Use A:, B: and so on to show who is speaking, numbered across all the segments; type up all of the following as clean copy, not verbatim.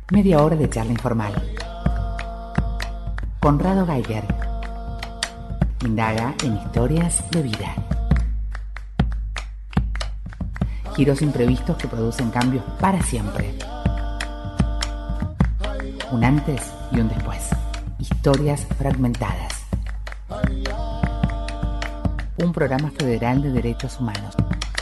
A: Media hora de charla informal. Conrado Geiger indaga en historias de vida. Giros imprevistos que producen cambios para siempre. Un antes y un después. Historias fragmentadas. Un programa federal de derechos humanos.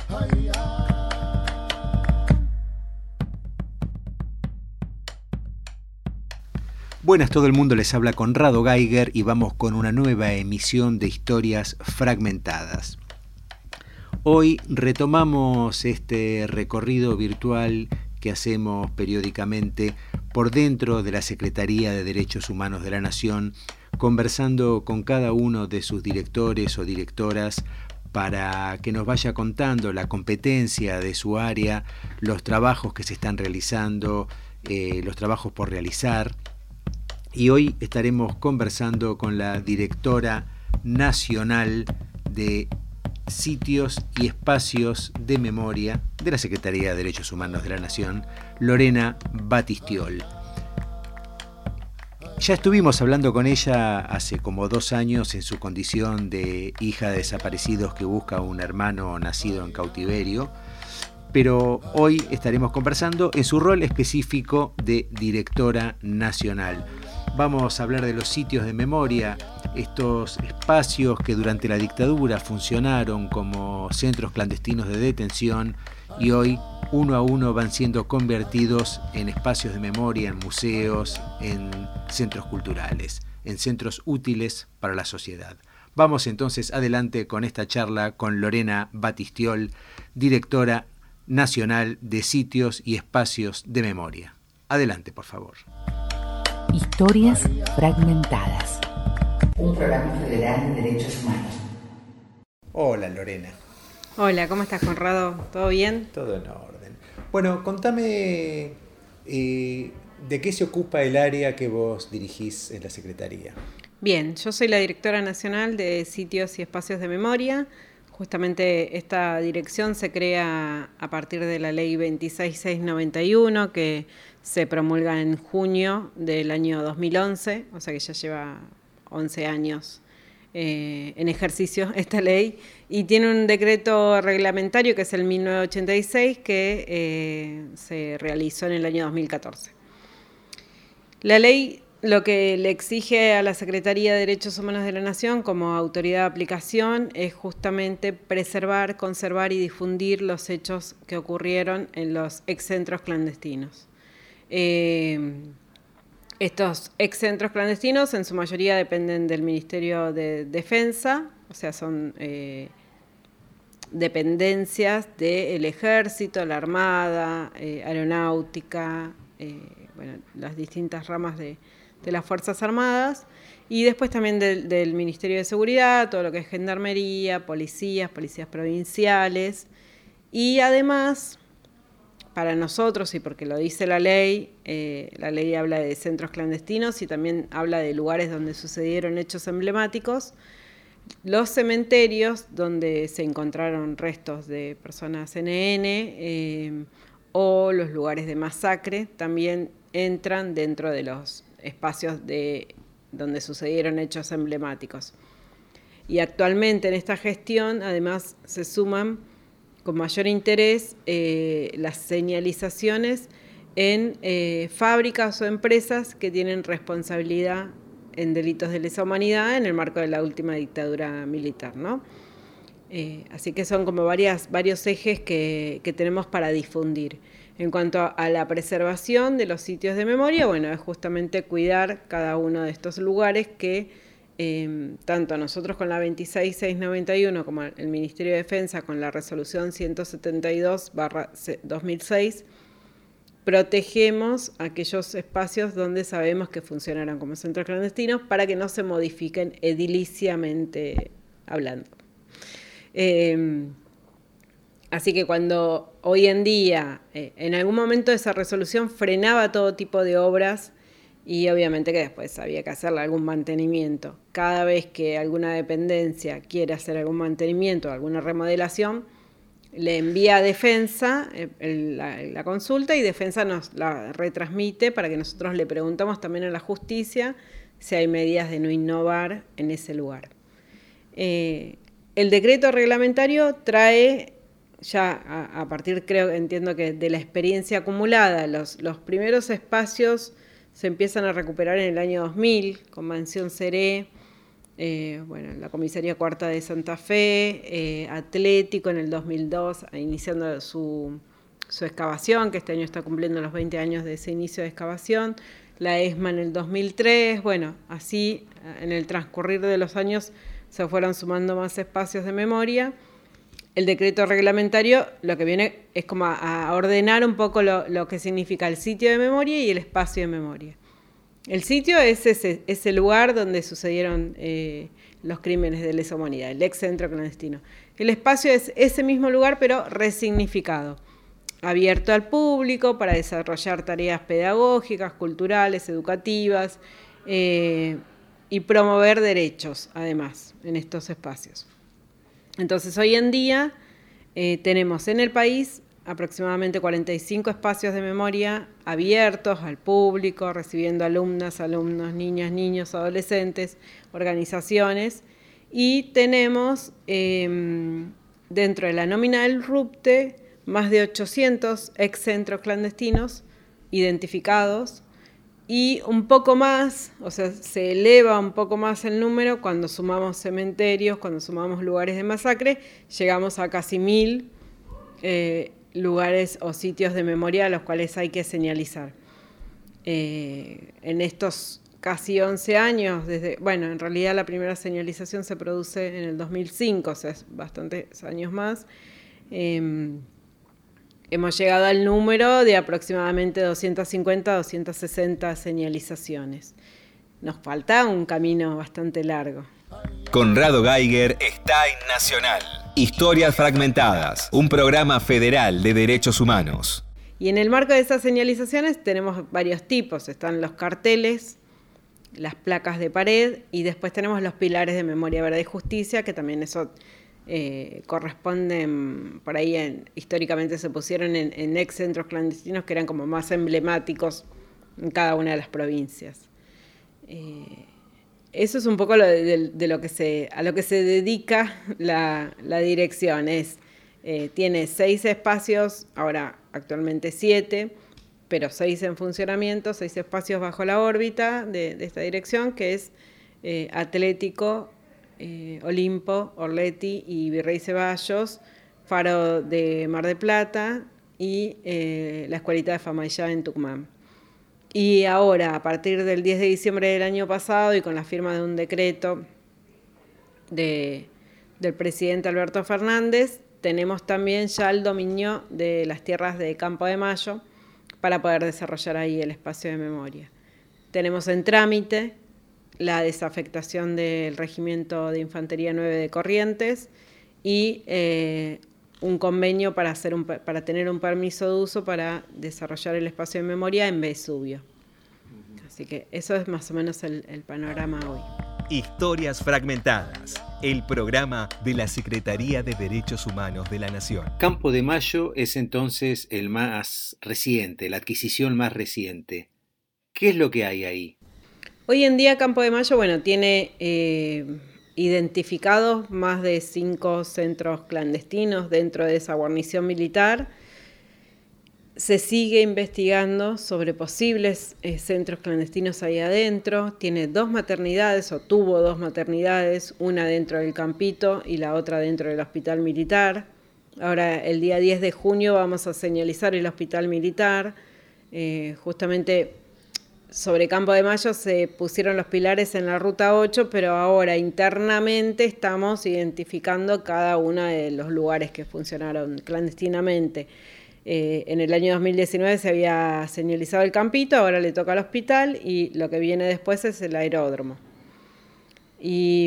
B: Buenas, todo el mundo, les habla Conrado Geiger y vamos con una nueva emisión de Historias Fragmentadas. Hoy retomamos este recorrido virtual que hacemos periódicamente por dentro de la Secretaría de Derechos Humanos de la Nación, conversando con cada uno de sus directores o directoras para que nos vaya contando la competencia de su área, los trabajos que se están realizando, los trabajos por realizar. Y hoy estaremos conversando con la directora nacional de Sitios y Espacios de Memoria de la Secretaría de Derechos Humanos de la Nación, Lorena Batistiol. Ya estuvimos hablando con ella hace como 2 años en su condición de hija de desaparecidos que busca un hermano nacido en cautiverio, pero hoy estaremos conversando en su rol específico de directora nacional. Vamos a hablar de los sitios de memoria, estos espacios que durante la dictadura funcionaron como centros clandestinos de detención y hoy uno a uno van siendo convertidos en espacios de memoria, en museos, en centros culturales, en centros útiles para la sociedad. Vamos entonces adelante con esta charla con Lorena Batistiol, directora nacional de Sitios y Espacios de Memoria. Adelante, por favor.
A: Historias fragmentadas. Un programa federal de derechos humanos.
B: Hola, Lorena.
C: Hola, ¿cómo estás, Conrado? ¿Todo bien?
B: Todo en orden. Bueno, contame de qué se ocupa el área que vos dirigís en la Secretaría.
C: Bien, yo soy la directora nacional de Sitios y Espacios de Memoria. Justamente esta dirección se crea a partir de la ley 26691 que se promulga en junio del año 2011, o sea que ya lleva 11 años en ejercicio esta ley, y tiene un decreto reglamentario que es el 1986 que se realizó en el año 2014. La ley lo que le exige a la Secretaría de Derechos Humanos de la Nación como autoridad de aplicación es justamente preservar, conservar y difundir los hechos que ocurrieron en los excentros clandestinos. Estos excentros clandestinos en su mayoría dependen del Ministerio de Defensa, o sea, son dependencias del Ejército, la Armada, Aeronáutica, las distintas ramas de las Fuerzas Armadas, y después también del Ministerio de Seguridad, todo lo que es Gendarmería, policías provinciales, y además, para nosotros, y porque lo dice la ley habla de centros clandestinos y también habla de lugares donde sucedieron hechos emblemáticos, los cementerios donde se encontraron restos de personas NN o los lugares de masacre también entran dentro de los espacios donde sucedieron hechos emblemáticos. Y actualmente en esta gestión además se suman con mayor interés las señalizaciones en fábricas o empresas que tienen responsabilidad en delitos de lesa humanidad en el marco de la última dictadura militar, ¿no? Así que son como varios ejes que tenemos para difundir. En cuanto a la preservación de los sitios de memoria, es justamente cuidar cada uno de estos lugares que tanto nosotros con la 26691 como el Ministerio de Defensa con la resolución 172/2006 protegemos aquellos espacios donde sabemos que funcionaron como centros clandestinos para que no se modifiquen ediliciamente hablando. Así que cuando hoy en día, en algún momento esa resolución frenaba todo tipo de obras y obviamente que después había que hacerle algún mantenimiento. Cada vez que alguna dependencia quiere hacer algún mantenimiento o alguna remodelación, le envía a Defensa la consulta, y Defensa nos la retransmite para que nosotros le preguntamos también a la justicia si hay medidas de no innovar en ese lugar. El decreto reglamentario trae ya a partir, entiendo que de la experiencia acumulada, los primeros espacios se empiezan a recuperar en el año 2000, con Mansión Seré, la Comisaría Cuarta de Santa Fe, Atlético en el 2002, iniciando su excavación, que este año está cumpliendo los 20 años de ese inicio de excavación, la ESMA en el 2003, así en el transcurrir de los años se fueron sumando más espacios de memoria. El decreto reglamentario lo que viene es como a ordenar un poco lo que significa el sitio de memoria y el espacio de memoria. El sitio es ese lugar donde sucedieron los crímenes de lesa humanidad, el ex centro clandestino. El espacio es ese mismo lugar, pero resignificado, abierto al público para desarrollar tareas pedagógicas, culturales, educativas, y promover derechos, además, en estos espacios. Entonces, hoy en día tenemos en el país aproximadamente 45 espacios de memoria abiertos al público, recibiendo alumnas, alumnos, niñas, niños, adolescentes, organizaciones, y tenemos dentro de la nómina del RUPTE más de 800 ex-centros clandestinos identificados, y un poco más, o sea, se eleva un poco más el número cuando sumamos cementerios, cuando sumamos lugares de masacre, llegamos a casi 1000 lugares o sitios de memoria a los cuales hay que señalizar. En estos casi 11 años, en realidad la primera señalización se produce en el 2005, o sea, es bastantes años más, hemos llegado al número de aproximadamente 250, 260 señalizaciones. Nos falta un camino bastante largo.
D: Conrado Geiger está en Nacional. Historias Fragmentadas, un programa federal de derechos humanos.
C: Y en el marco de esas señalizaciones tenemos varios tipos. Están los carteles, las placas de pared, y después tenemos los pilares de memoria, verdad y justicia, que también eso corresponden, por ahí históricamente se pusieron en ex centros clandestinos que eran como más emblemáticos en cada una de las provincias. Eso es un poco de lo que a lo que se dedica la dirección. Tiene 6 espacios, ahora actualmente 7, pero 6 en funcionamiento, 6 espacios bajo la órbita de esta dirección, que es Atlético, Olimpo, Orleti y Virrey Ceballos, Faro de Mar del Plata y la Escuelita de Famayá en Tucumán. Y ahora, a partir del 10 de diciembre del año pasado, y con la firma de un decreto del presidente Alberto Fernández, tenemos también ya el dominio de las tierras de Campo de Mayo para poder desarrollar ahí el espacio de memoria. Tenemos en trámite la desafectación del Regimiento de Infantería 9 de Corrientes y un convenio para tener un permiso de uso para desarrollar el espacio de memoria en Vesubio. Así que eso es más o menos el panorama hoy.
D: Historias Fragmentadas, el programa de la Secretaría de Derechos Humanos de la Nación.
B: Campo de Mayo es entonces el más reciente, la adquisición más reciente. ¿Qué es lo que hay ahí?
C: Hoy en día Campo de Mayo, tiene identificados más de 5 centros clandestinos dentro de esa guarnición militar. Se sigue investigando sobre posibles centros clandestinos ahí adentro. Tiene 2 maternidades, o tuvo 2 maternidades, una dentro del campito y la otra dentro del hospital militar. Ahora, el día 10 de junio vamos a señalizar el hospital militar. Justamente sobre Campo de Mayo se pusieron los pilares en la Ruta 8, pero ahora internamente estamos identificando cada uno de los lugares que funcionaron clandestinamente. En el año 2019 se había señalizado el campito, ahora le toca al hospital y lo que viene después es el aeródromo. Y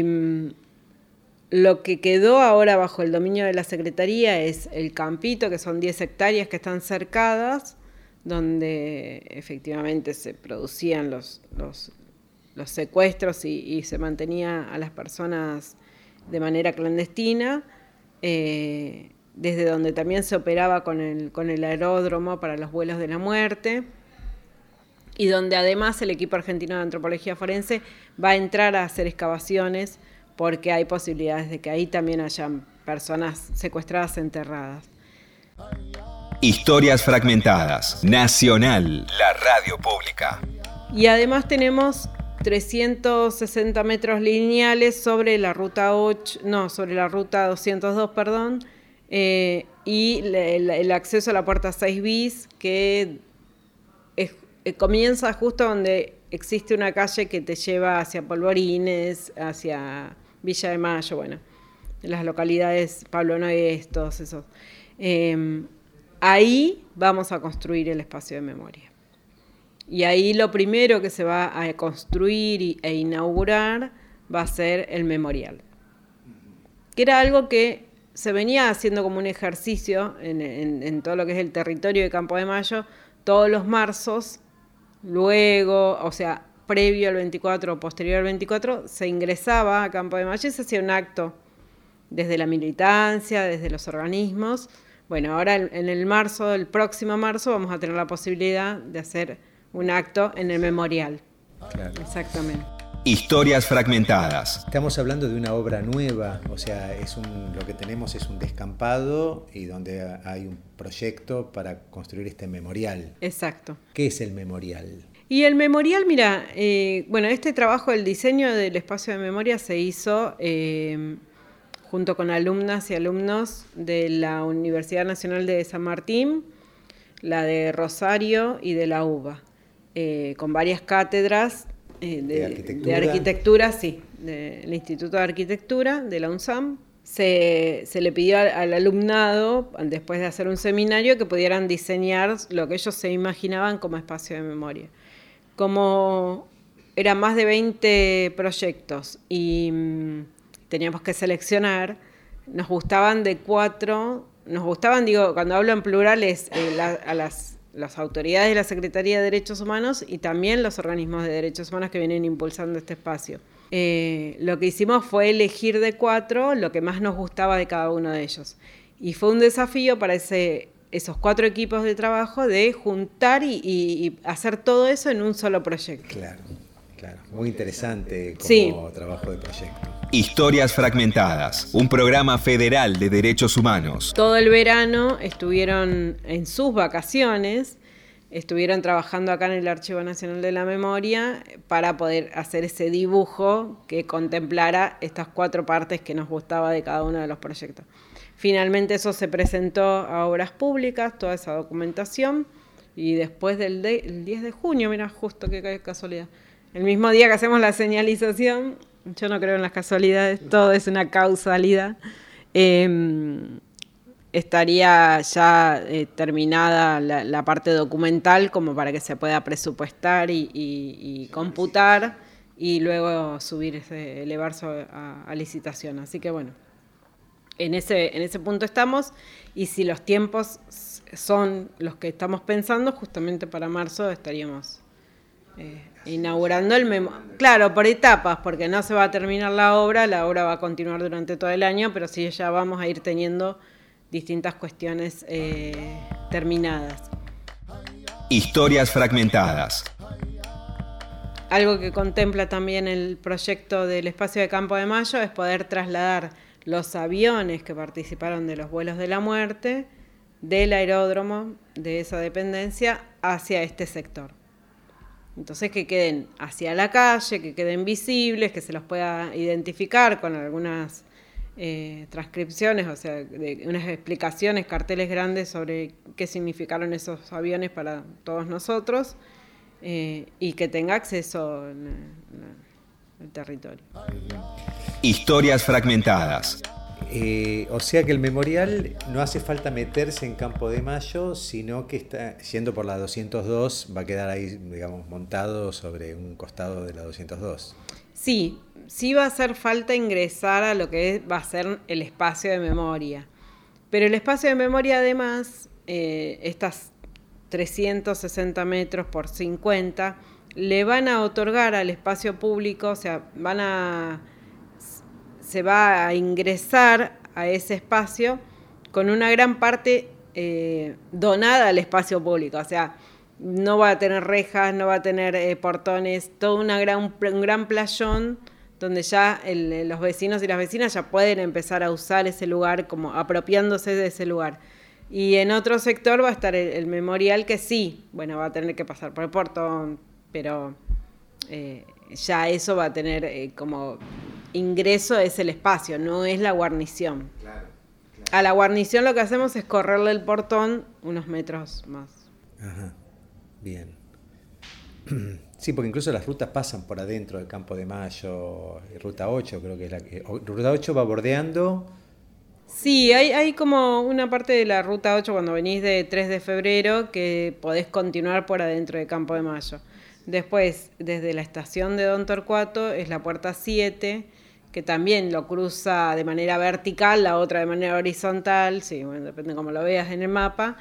C: lo que quedó ahora bajo el dominio de la Secretaría es el campito, que son 10 hectáreas que están cercadas, donde efectivamente se producían los secuestros y se mantenía a las personas de manera clandestina. desde donde también se operaba con el aeródromo para los vuelos de la muerte, y donde además el equipo argentino de antropología forense va a entrar a hacer excavaciones porque hay posibilidades de que ahí también hayan personas secuestradas enterradas.
D: Historias fragmentadas. Nacional, la radio pública.
C: Y además tenemos 360 metros lineales sobre la ruta 202, y el acceso a la puerta 6 bis, que comienza justo donde existe una calle que te lleva hacia Polvorines, hacia Villa de Mayo, bueno, las localidades Pablo Nogués, todos esos. Ahí vamos a construir el espacio de memoria. Y ahí lo primero que se va a construir e inaugurar va a ser el memorial. Que era algo que se venía haciendo como un ejercicio en todo lo que es el territorio de Campo de Mayo, todos los marzos, luego, o sea, previo al 24 o posterior al 24, se ingresaba a Campo de Mayo y se hacía un acto desde la militancia, desde los organismos. Bueno, ahora en el próximo marzo, vamos a tener la posibilidad de hacer un acto en el memorial.
B: Claro.
C: Exactamente.
D: Historias fragmentadas.
B: Estamos hablando de una obra nueva, o sea, lo que tenemos es un descampado y donde hay un proyecto para construir este memorial.
C: Exacto.
B: ¿Qué es el memorial?
C: Y el memorial, mira, este trabajo del diseño del espacio de memoria se hizo junto con alumnas y alumnos de la Universidad Nacional de San Martín, la de Rosario y de la UBA, con varias cátedras de arquitectura, sí, del Instituto de Arquitectura de la UNSAM. Se le pidió al alumnado, después de hacer un seminario, que pudieran diseñar lo que ellos se imaginaban como espacio de memoria. Como eran más de 20 proyectos y teníamos que seleccionar, nos gustaban, cuando hablo en plural, es a las autoridades de la Secretaría de Derechos Humanos y también los organismos de derechos humanos que vienen impulsando este espacio. Lo que hicimos fue elegir de 4 lo que más nos gustaba de cada uno de ellos. Y fue un desafío para esos 4 equipos de trabajo de juntar y hacer todo eso en un solo proyecto.
B: Claro. Muy interesante como trabajo de proyecto.
D: Historias fragmentadas, un programa federal de derechos humanos.
C: Todo el verano estuvieron en sus vacaciones, estuvieron trabajando acá en el Archivo Nacional de la Memoria para poder hacer ese dibujo que contemplara estas 4 partes que nos gustaba de cada uno de los proyectos. Finalmente eso se presentó a Obras Públicas, toda esa documentación, y después el 10 de junio, mira, justo qué casualidad, el mismo día que hacemos la señalización, yo no creo en las casualidades, todo es una causalidad, estaría ya terminada la parte documental como para que se pueda presupuestar y computar y luego elevarse a licitación. Así que bueno, en ese punto estamos, y si los tiempos son los que estamos pensando, justamente para marzo estaríamos inaugurando claro, por etapas, porque no se va a terminar la obra va a continuar durante todo el año, pero sí ya vamos a ir teniendo distintas cuestiones terminadas.
D: Historias fragmentadas.
C: Algo que contempla también el proyecto del espacio de Campo de Mayo es poder trasladar los aviones que participaron de los vuelos de la muerte del aeródromo de esa dependencia hacia este sector. Entonces que queden hacia la calle, que queden visibles, que se los pueda identificar con algunas transcripciones, o sea, unas explicaciones, carteles grandes sobre qué significaron esos aviones para todos nosotros, y que tenga acceso al territorio.
D: Historias fragmentadas.
B: O sea que el memorial no hace falta meterse en Campo de Mayo, sino que está yendo por la 202, va a quedar ahí, digamos, montado sobre un costado de la 202.
C: Sí va a hacer falta ingresar a lo que va a ser el espacio de memoria. Pero el espacio de memoria, además, estas 360 metros por 50, le van a otorgar al espacio público, o sea, se va a ingresar a ese espacio con una gran parte donada al espacio público, o sea, no va a tener rejas, no va a tener portones, todo un gran playón donde ya los vecinos y las vecinas ya pueden empezar a usar ese lugar, como apropiándose de ese lugar. Y en otro sector va a estar el memorial, que sí, bueno, va a tener que pasar por el portón, pero ya eso va a tener como ingreso, es el espacio, no es la guarnición.
B: Claro.
C: A la guarnición lo que hacemos es correrle el portón unos metros más.
B: Ajá, bien. Sí, porque incluso las rutas pasan por adentro del Campo de Mayo, Ruta 8 creo que es la que... Ruta 8 va bordeando...
C: Sí, hay como una parte de la Ruta 8 cuando venís de 3 de febrero que podés continuar por adentro de Campo de Mayo. Después, desde la estación de Don Torcuato, es la puerta 7, que también lo cruza de manera vertical, la otra de manera horizontal, sí, bueno, depende cómo lo veas en el mapa.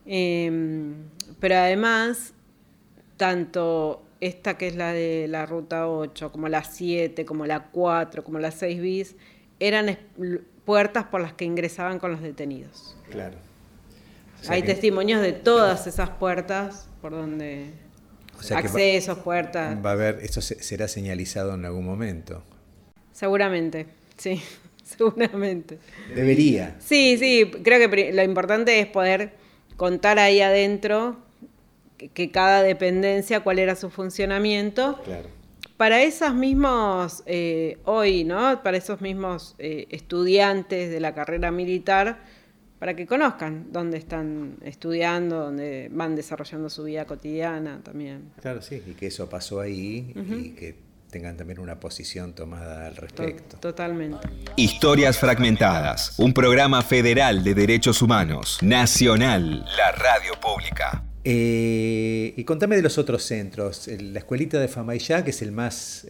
C: Pero además, tanto esta que es la de la Ruta 8, como la 7, como la 4, como la 6 bis, eran puertas por las que ingresaban con los detenidos.
B: Claro. O
C: sea, hay testimonios de todas esas puertas por donde...
B: O sea,
C: accesos, puertas.
B: Va a haber, esto será señalizado en algún momento.
C: Seguramente, sí, seguramente.
B: Debería.
C: Sí, creo que lo importante es poder contar ahí adentro que cada dependencia, cuál era su funcionamiento.
B: Claro.
C: Para esos mismos, hoy, ¿no? Para esos mismos estudiantes de la carrera militar, para que conozcan dónde están estudiando, dónde van desarrollando su vida cotidiana también.
B: Claro, sí, y que eso pasó ahí y que tengan también una posición tomada al respecto.
C: Totalmente.
D: Historias Fragmentadas, un programa federal de derechos humanos, nacional, la radio pública.
B: Y contame de los otros centros. La escuelita de Famaillá, que es el más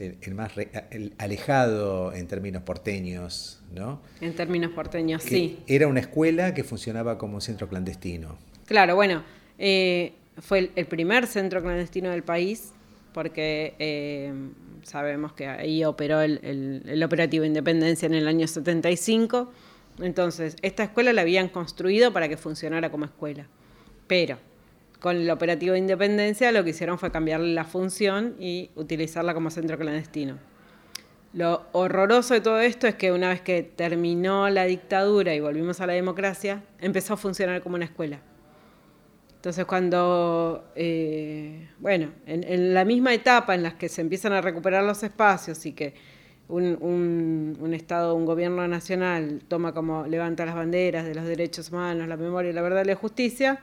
B: alejado en términos porteños, ¿no?
C: En términos porteños, sí.
B: Era una escuela que funcionaba como un centro clandestino.
C: Claro, bueno, fue el primer centro clandestino del país, porque sabemos que ahí operó el operativo Independencia en el año 75. Entonces, esta escuela la habían construido para que funcionara como escuela. Pero con el operativo de Independencia lo que hicieron fue cambiarle la función y utilizarla como centro clandestino. Lo horroroso de todo esto es que una vez que terminó la dictadura y volvimos a la democracia, empezó a funcionar como una escuela. Entonces cuando, en la misma etapa en la que se empiezan a recuperar los espacios y que un Estado, un gobierno nacional levanta las banderas de los derechos humanos, la memoria, la verdad y la justicia,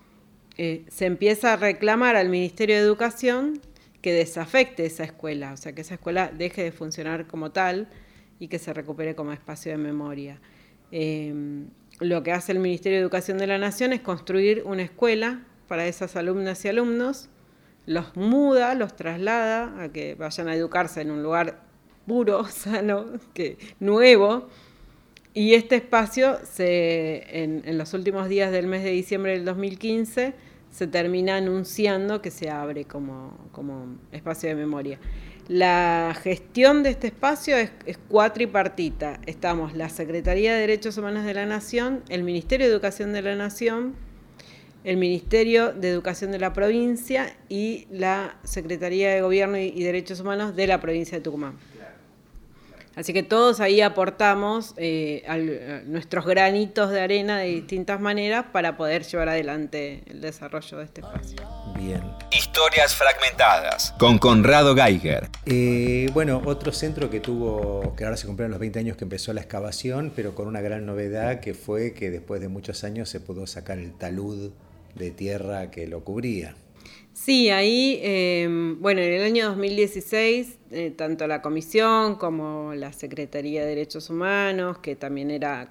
C: se empieza a reclamar al Ministerio de Educación que desafecte esa escuela, o sea, que esa escuela deje de funcionar como tal y que se recupere como espacio de memoria. Lo que hace el Ministerio de Educación de la Nación es construir una escuela para esas alumnas y alumnos, los muda, los traslada a que vayan a educarse en un lugar puro, sano, nuevo, y este espacio en los últimos días del mes de diciembre del 2015 se termina anunciando que se abre como espacio de memoria. La gestión de este espacio es cuatripartita. Estamos la Secretaría de Derechos Humanos de la Nación, el Ministerio de Educación de la Nación, el Ministerio de Educación de la provincia y la Secretaría de Gobierno y Derechos Humanos de la provincia de Tucumán. Así que todos ahí aportamos nuestros granitos de arena de distintas maneras para poder llevar adelante el desarrollo de este espacio.
B: Bien.
D: Historias Fragmentadas, con Conrado Geiger.
B: Otro centro que ahora se cumplieron los 20 años que empezó la excavación, pero con una gran novedad que fue que después de muchos años se pudo sacar el talud de tierra que lo cubría.
C: Sí, ahí, en el año 2016, tanto la Comisión como la Secretaría de Derechos Humanos, que también era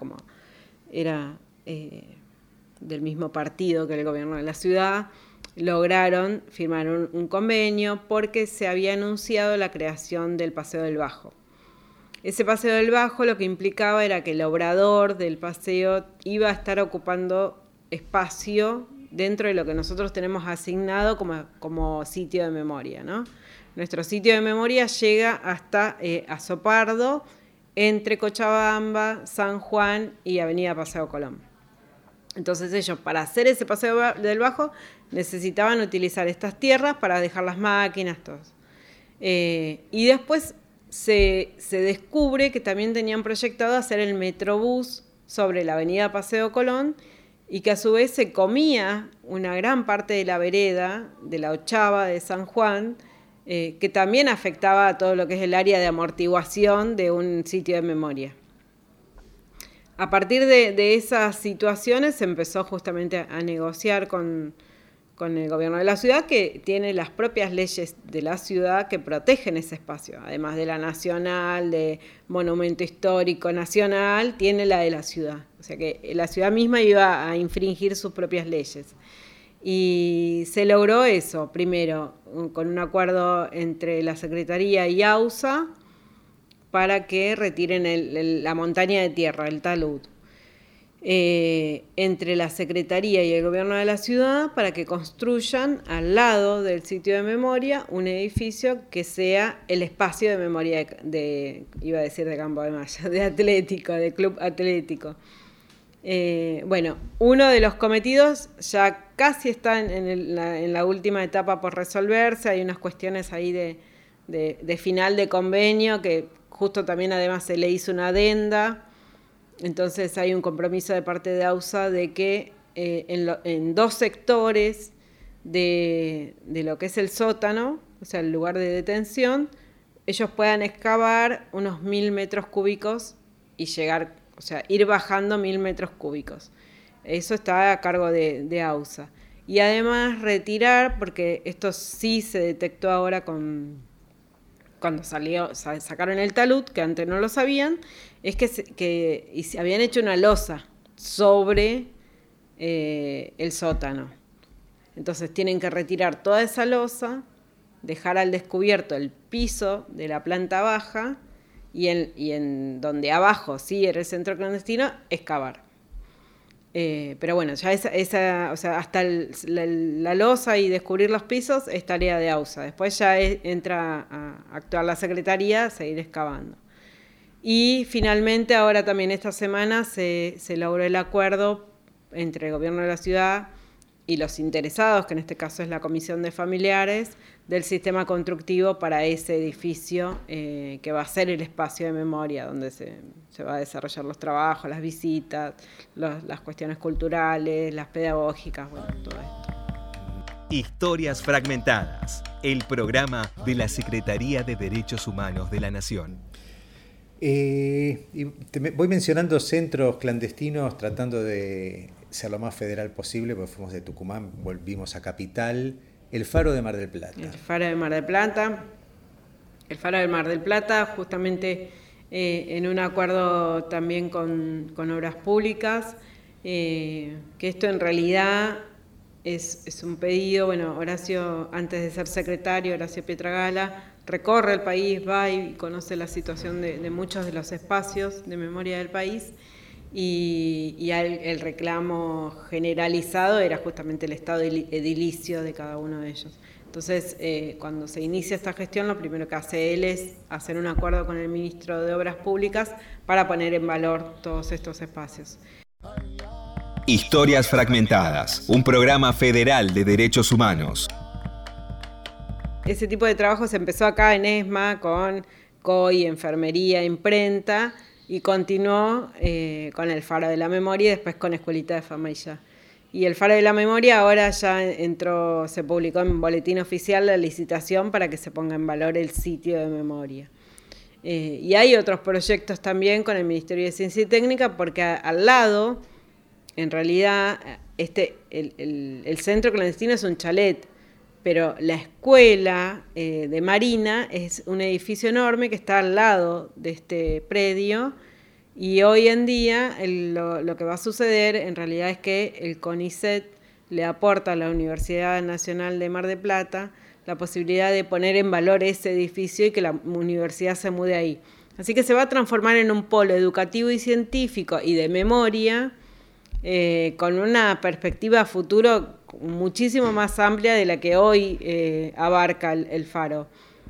C: del mismo partido que el gobierno de la ciudad, lograron firmar un convenio porque se había anunciado la creación del Paseo del Bajo. Ese Paseo del Bajo lo que implicaba era que el obrador del paseo iba a estar ocupando espacio dentro de lo que nosotros tenemos asignado como sitio de memoria, ¿no? Nuestro sitio de memoria llega hasta Azopardo, entre Cochabamba, San Juan y Avenida Paseo Colón. Entonces ellos, para hacer ese paseo del Bajo, necesitaban utilizar estas tierras para dejar las máquinas, todos. Y después se descubre que también tenían proyectado hacer el Metrobús sobre la avenida Paseo Colón, y que a su vez se comía una gran parte de la vereda de la Ochava de San Juan, que también afectaba a todo lo que es el área de amortiguación de un sitio de memoria. A partir de esas situaciones se empezó justamente a negociar con el gobierno de la ciudad, que tiene las propias leyes de la ciudad que protegen ese espacio. Además de la nacional, de monumento histórico nacional, tiene la de la ciudad. O sea que la ciudad misma iba a infringir sus propias leyes. Y se logró eso, primero, con un acuerdo entre la Secretaría y AUSA, para que retiren la montaña de tierra, el talud. Entre la Secretaría y el gobierno de la ciudad, para que construyan al lado del sitio de memoria un edificio que sea el espacio de memoria iba a decir de Campo de Maya, de atlético, de club atlético. Bueno, uno de los cometidos ya casi está en la última etapa por resolverse. Hay unas cuestiones ahí de final de convenio, que justo también además se le hizo una adenda. Entonces hay un compromiso de parte de AUSA de que en 2 sectores de lo que es el sótano, o sea, el lugar de detención, ellos puedan excavar unos 1000 metros cúbicos y llegar, o sea, ir bajando 1000 metros cúbicos. Eso está a cargo de AUSA. Y además retirar, porque esto sí se detectó ahora cuando sacaron el talud, que antes no lo sabían, es que habían hecho una losa sobre el sótano. Entonces tienen que retirar toda esa losa, dejar al descubierto el piso de la planta baja y en donde abajo sí era el centro clandestino, excavar. Pero bueno, ya o sea, hasta la losa y descubrir los pisos es tarea de AUSA. Después ya entra a actuar la Secretaría a seguir excavando. Y finalmente ahora también esta semana se logró el acuerdo entre el gobierno de la ciudad y los interesados, que en este caso es la Comisión de Familiares, del sistema constructivo para ese edificio que va a ser el espacio de memoria donde se va a desarrollar los trabajos, las visitas, las cuestiones culturales, las pedagógicas, bueno, todo esto.
D: Historias Fragmentadas, el programa de la Secretaría de Derechos Humanos de la Nación.
B: Voy mencionando centros clandestinos tratando de ser lo más federal posible, porque fuimos de Tucumán, volvimos a Capital. El Faro de Mar del Plata.
C: El Faro de Mar del Plata. El Faro de Mar del Plata, justamente en un acuerdo también con Obras Públicas, que esto en realidad es un pedido. Bueno, Horacio, antes de ser secretario, Horacio Pietragala, recorre el país, va y conoce la situación de muchos de los espacios de memoria del país, y el reclamo generalizado era justamente el estado edilicio de cada uno de ellos. Entonces, cuando se inicia esta gestión, lo primero que hace él es hacer un acuerdo con el ministro de Obras Públicas para poner en valor todos estos espacios.
D: Historias Fragmentadas, un programa federal de derechos humanos.
C: Ese tipo de trabajo se empezó acá en ESMA con COI, enfermería, imprenta, y continuó con el Faro de la Memoria y después con Escuelita de Fama y ya. Y el Faro de la Memoria ahora ya se publicó en Boletín Oficial la licitación para que se ponga en valor el sitio de memoria. Y hay otros proyectos también con el Ministerio de Ciencia y Técnica, porque al lado, en realidad, el centro clandestino es un chalet, pero la escuela de Marina es un edificio enorme que está al lado de este predio, y hoy en día lo que va a suceder en realidad es que el CONICET le aporta a la Universidad Nacional de Mar del Plata la posibilidad de poner en valor ese edificio y que la universidad se mude ahí. Así que se va a transformar en un polo educativo y científico y de memoria, con una perspectiva futuro muchísimo más amplia de la que hoy abarca el Faro,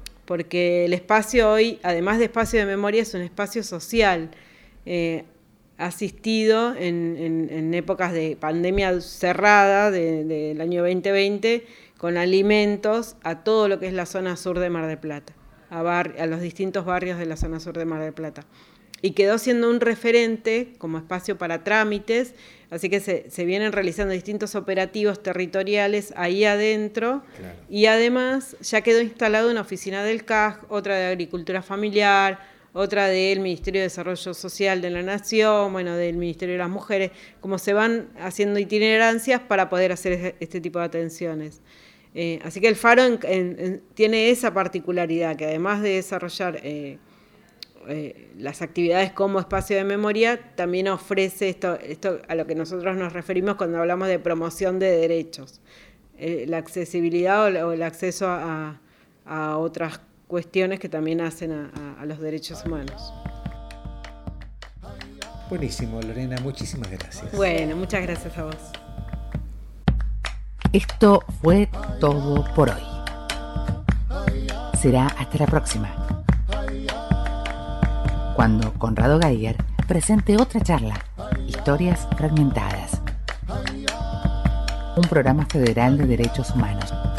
C: porque el espacio hoy, además de espacio de memoria, es un espacio social. asistido en épocas de pandemia cerrada del año 2020 con alimentos a todo lo que es la zona sur de Mar del Plata, a los distintos barrios de la zona sur de Mar del Plata. Y quedó siendo un referente como espacio para trámites, así que se vienen realizando distintos operativos territoriales ahí adentro. Claro. Y además ya quedó instalada una oficina del CAJ, otra de Agricultura Familiar, otra del Ministerio de Desarrollo Social de la Nación, bueno, del Ministerio de las Mujeres, como se van haciendo itinerancias para poder hacer este tipo de atenciones. Así que el Faro tiene esa particularidad, que además de desarrollar las actividades como espacio de memoria, también ofrece esto a lo que nosotros nos referimos cuando hablamos de promoción de derechos, la accesibilidad o el acceso a otras cuestiones que también hacen a los derechos humanos.
B: Buenísimo, Lorena, muchísimas gracias.
C: Bueno, muchas gracias a vos.
A: Esto fue todo por hoy. Será hasta la próxima, cuando Conrado Geiger presente otra charla, Historias Fragmentadas, un programa federal de derechos humanos.